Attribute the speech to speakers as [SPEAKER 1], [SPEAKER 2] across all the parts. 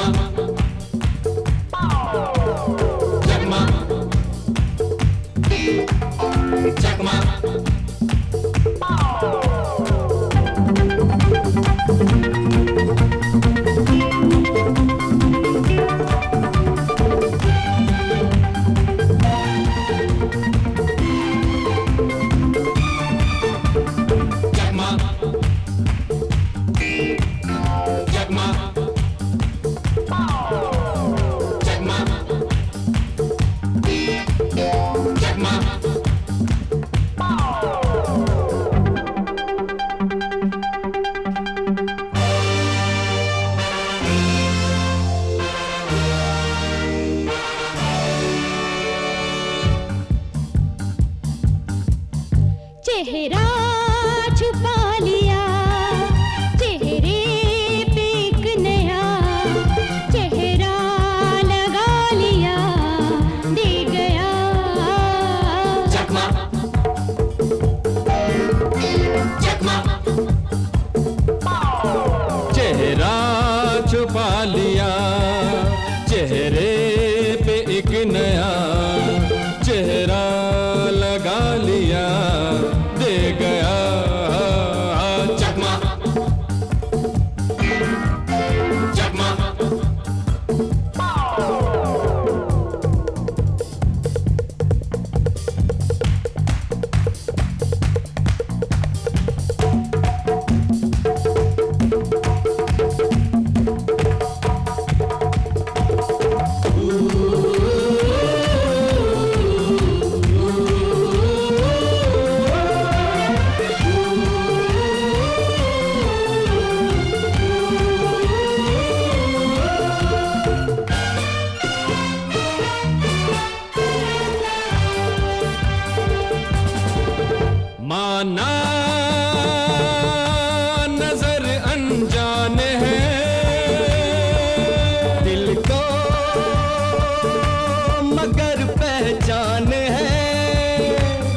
[SPEAKER 1] चेहरा छुपा लिया, चेहरे पे एक नया चेहरा लगा लिया, दे गया
[SPEAKER 2] चकमा चकमा। चेहरा छुपा लिया, चेहरे पे एक नया चेहरा लगा लिया, दे गया चकमा चकमा। माना नजर अनजान है, दिल को मगर पहचान है।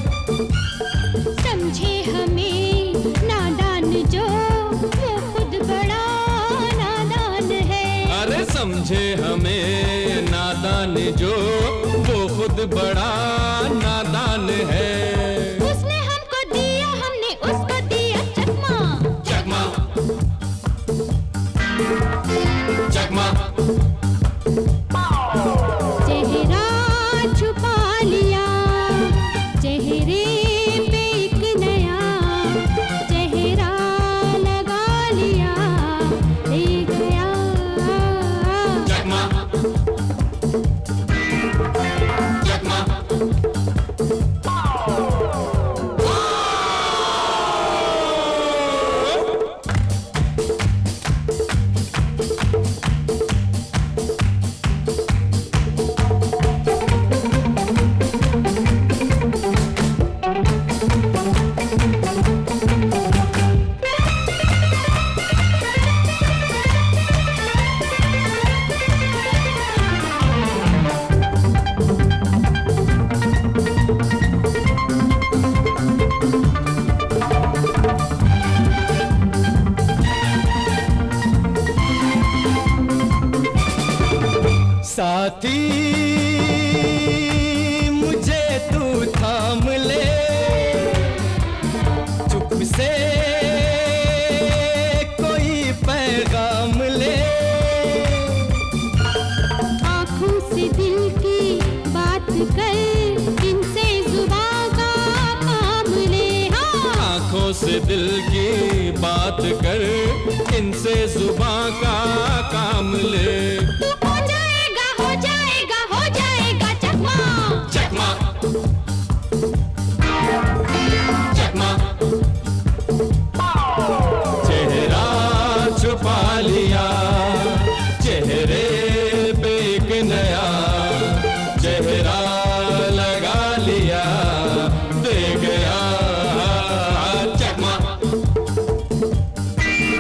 [SPEAKER 1] समझे हमें नादान जो वो खुद बड़ा नादान है।
[SPEAKER 2] अरे समझे हमें नादान जो वो खुद बड़ा नादान है। चकमा
[SPEAKER 1] चेहरा छुपा लिया, चेहरे पे एक नया चेहरा लगा लिया, ले गया
[SPEAKER 2] चकमा चकमा। साथी मुझे तू थाम ले, चुप से कोई पैगाम ले।
[SPEAKER 1] आँखों से दिल की बात कर, इनसे जुबां का काम ले। हाँ,
[SPEAKER 2] आँखों से दिल की बात कर, इनसे जुबां का काम ले। चकमा चकमा। चेहरा छुपा लिया, चेहरे पे एक नया चेहरा लगा लिया, दे गया चकमा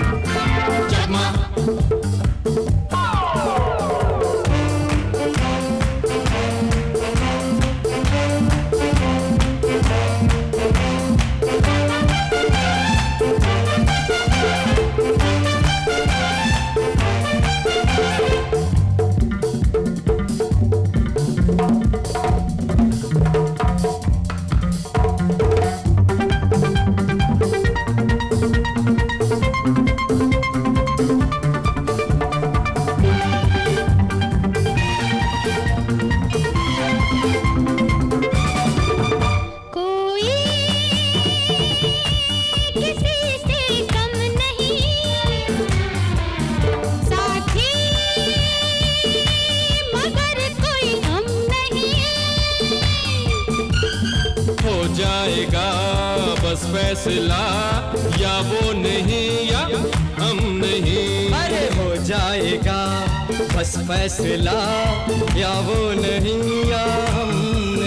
[SPEAKER 2] जाएगा बस फैसला, या वो नहीं या हम नहीं।
[SPEAKER 3] अरे हो जाएगा बस फैसला, या वो नहीं या हम